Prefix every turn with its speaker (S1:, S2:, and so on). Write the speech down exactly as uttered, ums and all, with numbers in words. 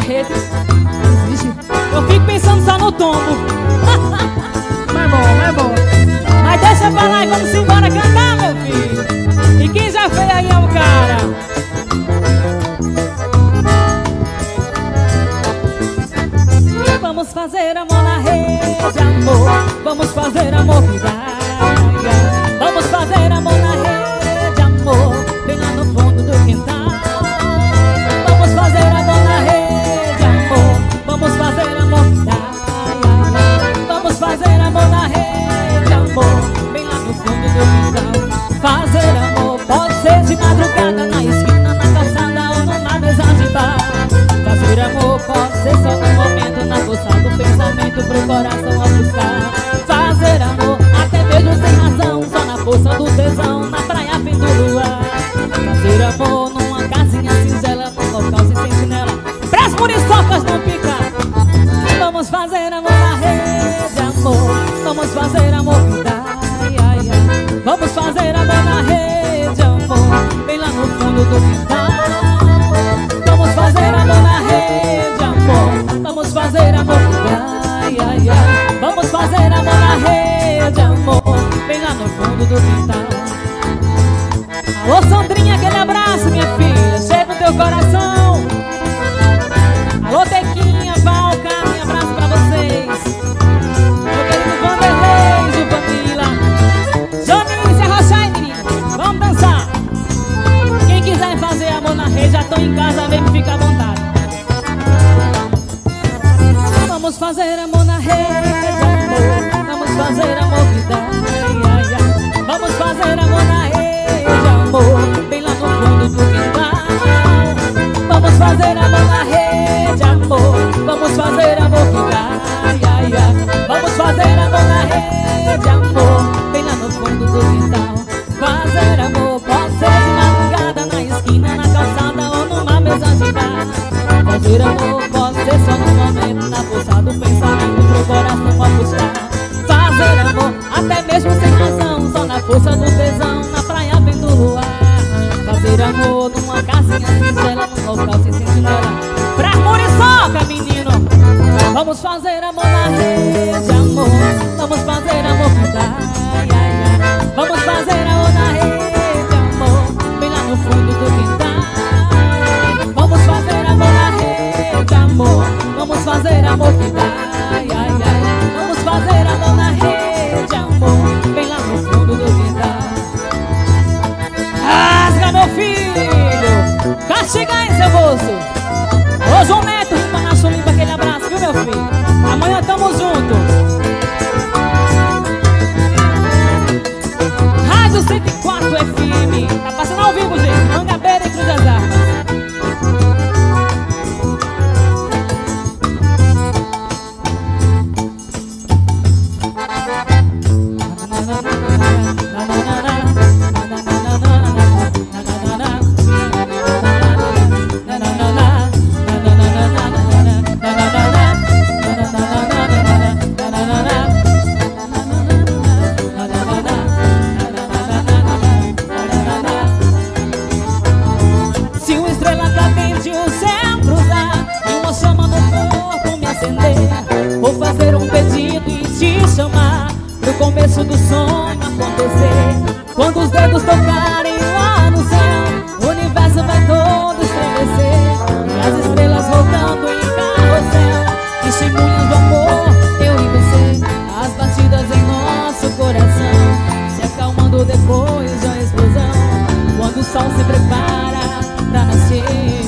S1: rede. Eu fico pensando só no tombo.
S2: Mas é bom, mas é bom.
S1: Mas deixa pra lá e vamos embora cantar, meu filho. E quem já fez aí é o cara. Vamos fazer amor na rede, amor. Vamos fazer amor que dá. Vamos fazer amor na rede, amor, bem lá no fundo do quintal. Vamos fazer amor na rede, amor. Vamos fazer amor que dá. Vamos fazer amor na rede, amor, bem lá no fundo do quintal. Fazer amor pode ser de madrugada, na esquina, na calçada ou numa mesa de bar. Fazer amor pode ser só no momento, na força do pensamento pro coração a buscar. Fazer amor até mesmo sem razão, só na força do tesão, na praia fim do luar. Fazer amor numa casinha singela, num local sem sentinela, pras muriçocas não picar. Vamos fazer amor na rede, amor. Vamos fazer amor que dá, ai, ai, ai. Vamos fazer amor na rede, amor, bem lá no fundo do quintal. Vamos fazer amor na rede, amor. Vamos fazer amor que dá, ai, ai, ai. Vamos fazer amor na rede, amor, bem lá no fundo do quintal. Alô, Sandrinha, aquele abraço, minha filha, cheio no teu coração. Alô, Tequinha, Valca, um abraço pra vocês. Meu querido Vanderlei, Jupamila, Joninho, se arrocha aí, menino. Vamos dançar. Quem quiser fazer amor na rede, já tô em casa, vem, fica à vontade. Vamos fazer amor na rede, amor. Vamos fazer amor que dá, ai, ai, ai. Vamos fazer amor na rede, amor, bem lá no fundo do quintal. Vamos fazer amor na rede, amor. Vamos fazer amor que dá, ai, ai, ai. Vamos fazer amor na rede, amor, bem lá no fundo do quintal. Fazer amor pode ser de madrugada, na esquina, na calçada ou numa mesa de bar. Fazer amor pode ser só no momento, na força do pensamento pro coração a buscar. Fazer amor até mesmo sem razão, só na força do tesão, na praia vendo o luar. Fazer amor numa casinha singela, num local sem sentinela, pra muriçoca, menino. Vamos fazer amor na rede, amor. Vamos fazer amor que dá, ai, ai, ai. Vamos fazer amor na rede, amor, bem lá no fundo do quintal. Vamos fazer amor na rede, amor. Vamos fazer amor que dá, ai, ai, ai. Vamos fazer amor na rede, amor, bem lá no fundo do quintal. Rasga, meu filho, castiga aí seu bolso. Ô, João Neto, limpa na sua limpa, aquele abraço, viu, meu filho? Amanhã tamo junto. Rádio cento e quatro F M, tá passando ao vivo, gente, Mangabeira e Cruz das Armas. Vou fazer um pedido e te chamar pro começo do sonho acontecer. Quando os dedos tocarem lá no céu, o universo vai todo estremecer. E as estrelas rodando em carrossel, testemunhas do amor, eu e você. As batidas em nosso coração se acalmando depois da explosão, quando o sol se prepara pra nascer.